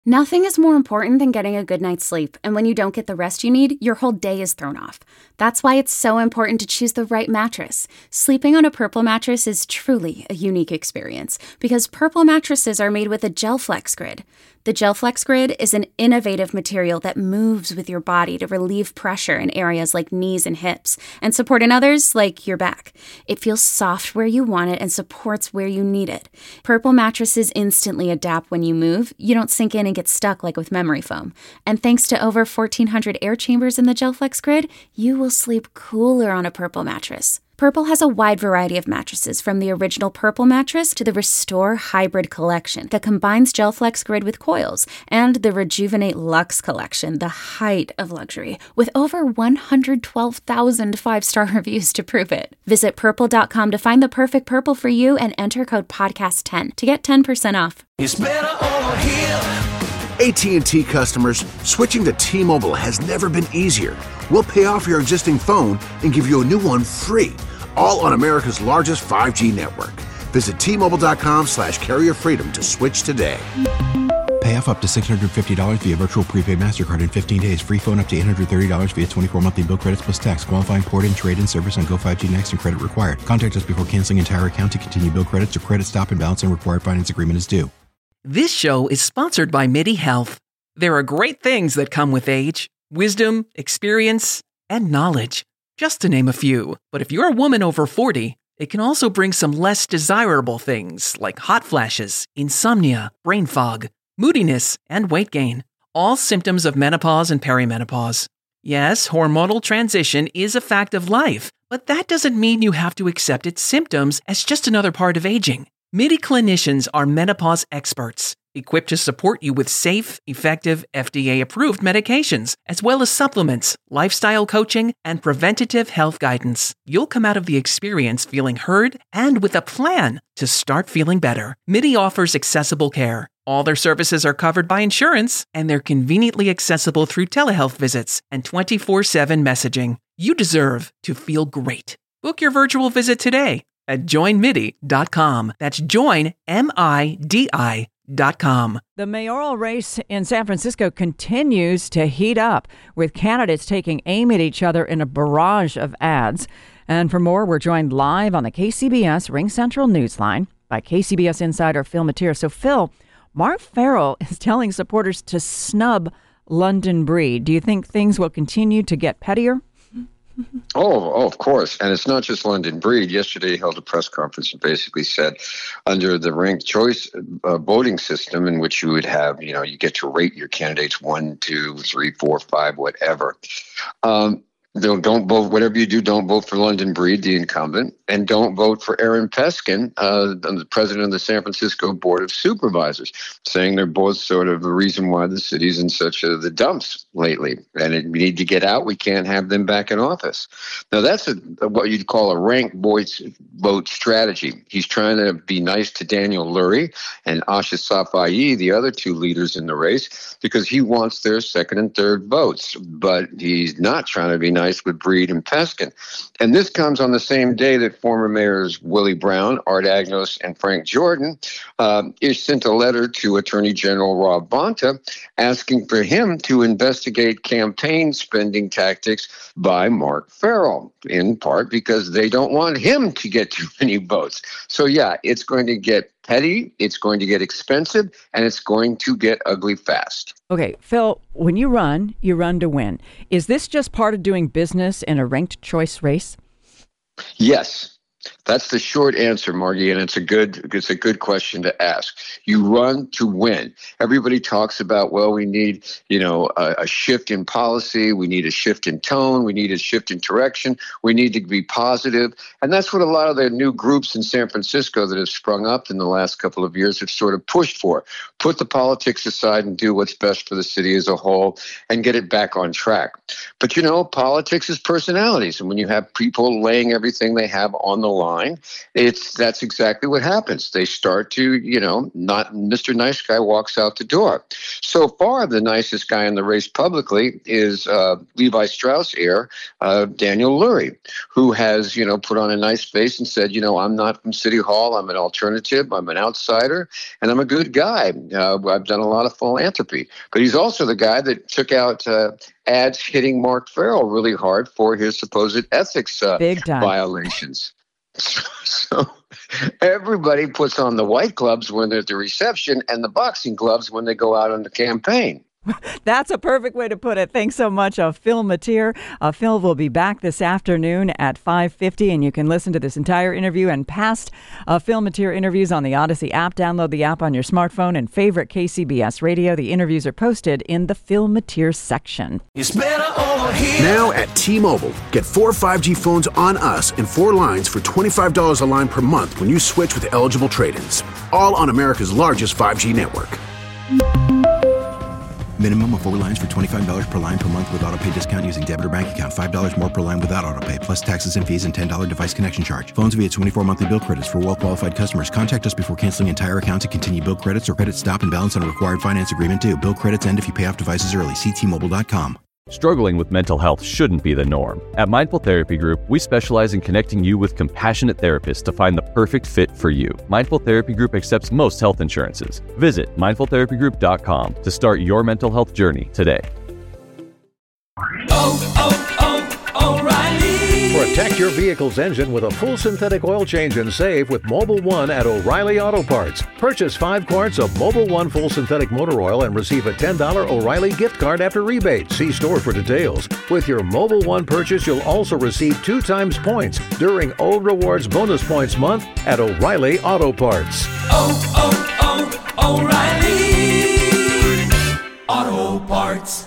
Nothing is more important than getting a good night's sleep, and when you don't get the rest you need, your whole day is thrown off. That's why it's so important to choose the right mattress. Sleeping on a Purple mattress is truly a unique experience because Purple mattresses are made with a GelFlex Grid. The GelFlex Grid is an innovative material that moves with your body to relieve pressure in areas like knees and hips and support in others like your back. It feels soft where you want it and supports where you need it. Purple mattresses instantly adapt when you move. You don't sink in and get stuck like with memory foam. And thanks to over 1,400 air chambers in the GelFlex Grid, you will sleep cooler on a Purple mattress. Purple has a wide variety of mattresses, from the original Purple mattress to the Restore Hybrid collection that combines GelFlex Grid with coils, and the Rejuvenate Luxe collection, the height of luxury, with over 112,000 five-star reviews to prove it. Visit purple.com to find the perfect Purple for you and enter code podcast10 to get 10% off. It's better over here. AT&T customers, switching to T-Mobile has never been easier. We'll pay off your existing phone and give you a new one free, all on America's largest 5G network. Visit T-Mobile.com/carrier freedom to switch today. Pay off up to $650 via virtual prepaid MasterCard in 15 days. Free phone up to $830 via 24 monthly bill credits plus tax. Qualifying port and trade-in service on Go5G Next and credit required. Contact us before canceling entire account to continue bill credits or credit stop and balance and required finance agreement is due. This show is sponsored by MIDI Health. There are great things that come with age: wisdom, experience, and knowledge, just to name a few. But if you're a woman over 40, it can also bring some less desirable things like hot flashes, insomnia, brain fog, moodiness, and weight gain, all symptoms of menopause and perimenopause. Yes, hormonal transition is a fact of life, but that doesn't mean you have to accept its symptoms as just another part of aging. MIDI clinicians are menopause experts, equipped to support you with safe, effective, FDA-approved medications, as well as supplements, lifestyle coaching, and preventative health guidance. You'll come out of the experience feeling heard and with a plan to start feeling better. MIDI offers accessible care. All their services are covered by insurance, and they're conveniently accessible through telehealth visits and 24/7 messaging. You deserve to feel great. Book your virtual visit today at joinmidi.com. That's joinmidi.com. The mayoral race in San Francisco continues to heat up, with candidates taking aim at each other in a barrage of ads. And for more, we're joined live on the KCBS Ring Central Newsline by KCBS insider Phil Matier. So, Phil, Mark Farrell is telling supporters to snub London Breed. Do you think things will continue to get pettier? Oh, of course. And it's not just London Breed. Yesterday he held a press conference and basically said under the ranked choice voting system, in which you would have, you get to rate your candidates 1, 2, 3, 4, 5, whatever. Don't vote, whatever you do, don't vote for London Breed, the incumbent, and don't vote for Aaron Peskin, the president of the San Francisco Board of Supervisors, saying they're both sort of the reason why the city's in such the dumps lately. And we need to get out. We can't have them back in office. Now, that's what you'd call a ranked vote strategy. He's trying to be nice to Daniel Lurie and Asha Safai, the other two leaders in the race, because he wants their second and third votes. But he's not trying to be nice with Breed and Peskin. And this comes on the same day that former mayors Willie Brown, Art Agnos, and Frank Jordan sent a letter to Attorney General Rob Bonta asking for him to investigate campaign spending tactics by Mark Farrell, in part because they don't want him to get too many votes. So, yeah, it's going to get petty, it's going to get expensive, and it's going to get ugly fast. Okay, Phil, when you run to win. Is this just part of doing business in a ranked choice race? Yes. That's the short answer, Margie, and it's a good question to ask. You run to win. Everybody talks about, well, we need, a shift in policy. We need a shift in tone. We need a shift in direction. We need to be positive. And that's what a lot of the new groups in San Francisco that have sprung up in the last couple of years have sort of pushed for. Put the politics aside and do what's best for the city as a whole and get it back on track. But, politics is personalities. And when you have people laying everything they have on the line, that's exactly what happens. They start to, not Mr. Nice Guy walks out the door. So far, the nicest guy in the race publicly is Levi Strauss heir, Daniel Lurie, who has, put on a nice face and said, I'm not from City Hall. I'm an alternative. I'm an outsider, and I'm a good guy. I've done a lot of philanthropy. But he's also the guy that took out ads hitting Mark Farrell really hard for his supposed ethics violations. So everybody puts on the white gloves when they're at the reception and the boxing gloves when they go out on the campaign. That's a perfect way to put it. Thanks so much, Phil Matier. Phil will be back this afternoon at 5:50, and you can listen to this entire interview and past Phil Matier interviews on the Odyssey app. Download the app on your smartphone and favorite KCBS radio. The interviews are posted in the Phil Matier section. It's better over here. Now at T-Mobile, get 4 5G phones on us and 4 lines for $25 a line per month when you switch with eligible trade-ins. All on America's largest 5G network. Minimum of 4 lines for $25 per line per month with autopay discount using debit or bank account. $5 more per line without autopay, plus taxes and fees and $10 device connection charge. Phones via 24 monthly bill credits for well-qualified customers. Contact us before canceling entire account to continue bill credits or credit stop and balance on a required finance agreement due. Bill credits end if you pay off devices early. See T-Mobile.com. Struggling with mental health shouldn't be the norm. At Mindful Therapy Group, we specialize in connecting you with compassionate therapists to find the perfect fit for you. Mindful Therapy Group accepts most health insurances. Visit mindfultherapygroup.com to start your mental health journey today. O'Reilly. Protect your vehicle's engine with a full synthetic oil change and save with Mobil 1 at O'Reilly Auto Parts. Purchase 5 quarts of Mobil 1 full synthetic motor oil and receive a $10 O'Reilly gift card after rebate. See store for details. With your Mobil 1 purchase, you'll also receive 2 times points during O Rewards Bonus Points Month at O'Reilly Auto Parts. O'Reilly Auto Parts.